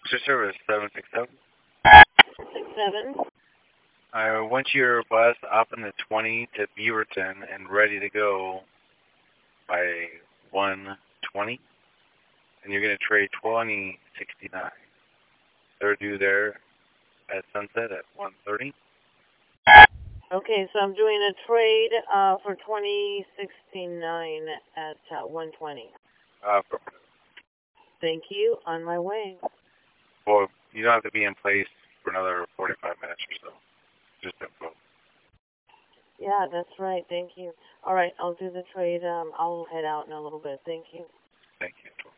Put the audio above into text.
Your service 767. 67. I went to your bus up in the 20 to Beaverton and ready to go by 1:20, and you're gonna trade 2069. They're due there at sunset at 1:30. Okay, so I'm doing a trade for 2069 at 120. Thank you. On my way. Well, you don't have to be in place for another 45 minutes or so. Just info. Yeah, that's right. Thank you. All right, I'll do the trade. I'll head out in a little bit. Thank you. Thank you.